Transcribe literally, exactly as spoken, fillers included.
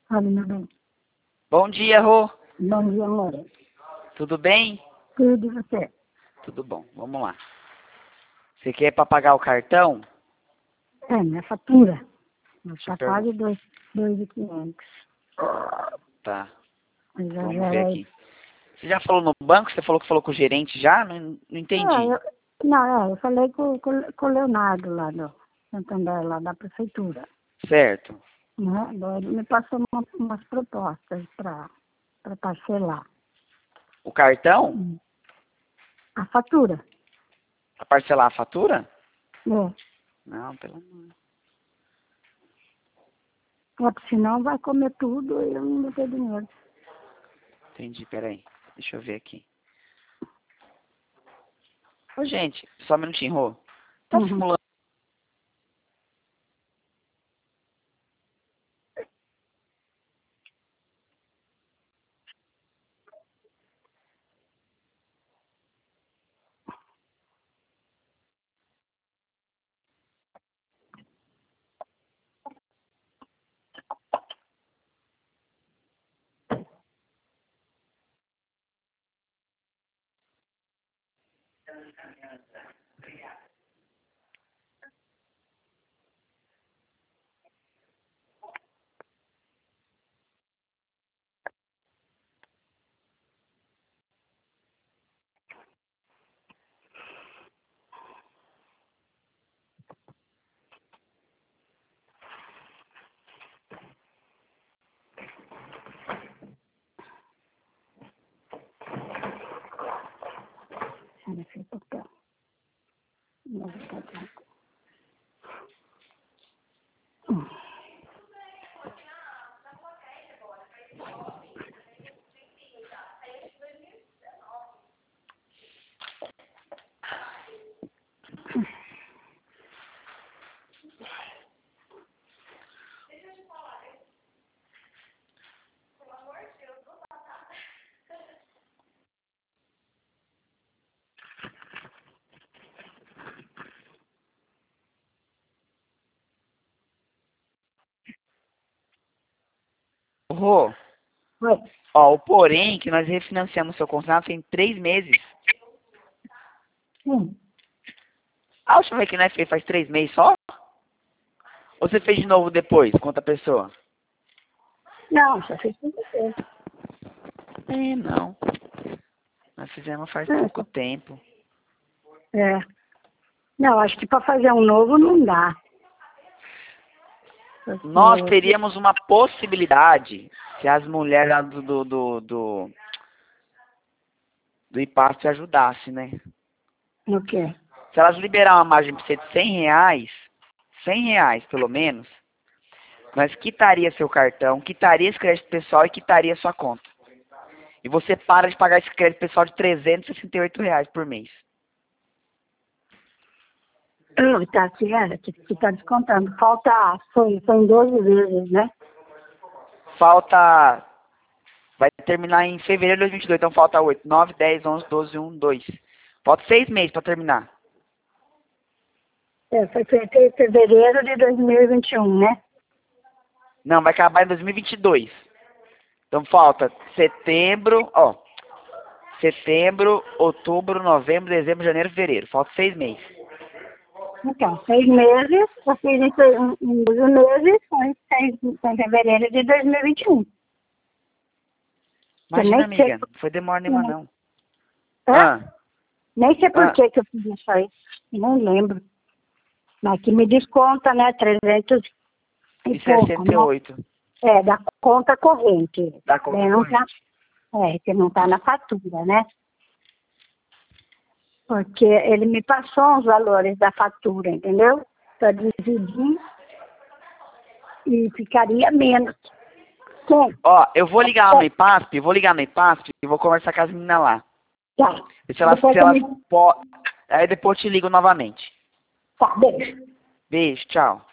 Olha, meu bem. Bom dia, Rô. Bom dia, amor. Tudo bem? Tudo e você? Tudo bom, vamos lá. Você quer para pagar o cartão? É, minha fatura. Deixa eu Tá perguntar. quase dois mil e quinhentos. Tá, vamos ver Exagerei. aqui. Você já falou no banco? Você falou que falou com o gerente já? Não, não É, entendi. eu, não, é, eu falei com, com, com o Leonardo lá do Santander, lá da prefeitura. Certo. Né? Daí ele me passou uma, umas propostas para parcelar. O cartão? Hum. A fatura. Para parcelar a fatura? É. Não, pelo amor. Porque senão vai comer tudo e eu não vou ter dinheiro. Entendi, peraí. Deixa eu ver aqui. Ô, gente, só um minutinho, Rô. Tá Uhum. simulando. Olha esse papel. Novo papel. Hum. Rô, Oi. ó, o porém que nós refinanciamos seu contrato tem três meses. Sim. A última vez que nós fez faz três meses só? Ou você fez de novo depois, com outra pessoa? Não, só fiz com você. É, não. Nós fizemos faz É, pouco tempo. é. Não, acho que para fazer um novo não dá. Nós Porque, teríamos uma possibilidade se as mulheres lá do, do, do, do, do IPASP ajudassem, né? no quê? Se elas liberar uma margem para você de cem reais, cem reais pelo menos, nós quitaria seu cartão, quitaria esse crédito pessoal e quitaria sua conta. E você para de pagar esse crédito pessoal de trezentos e sessenta e oito reais por mês. Ah, tá aqui, é, que, que tá descontando. Falta, foi, foi em doze vezes, né? Falta... Vai terminar em fevereiro de dois mil e vinte e dois, então falta oito, nove, dez, onze, doze, um, dois. Falta seis meses para terminar. É, foi feito em fevereiro de dois mil e vinte e um, né? Não, vai acabar em dois mil e vinte e dois. Então falta setembro, ó. Setembro, outubro, novembro, dezembro, janeiro, fevereiro. Falta seis meses. Então, seis meses, eu fiz em, fe- em, em doze meses, foi, seis, foi em fevereiro de dois mil e vinte e um. Eu Imagina, nem sei, amiga. por- Não foi demora nenhuma, não. Hã? Ah, Nem sei por ah. que que eu fiz isso aí. Não lembro. Mas que me desconta, né? trezentos e E pouco, sessenta e né? oito É, da conta corrente. da conta Daí não tá, corrente. é, que não tá na fatura, né? Porque ele me passou os valores da fatura, entendeu? Para dividir e ficaria menos. Sim, Ó, eu vou ligar lá no IPASP, vou ligar no IPASP e vou conversar com as meninas lá. tá. E se elas, Depois se eu elas me... po... Aí depois eu te ligo novamente. Tá, beijo. Beijo, tchau.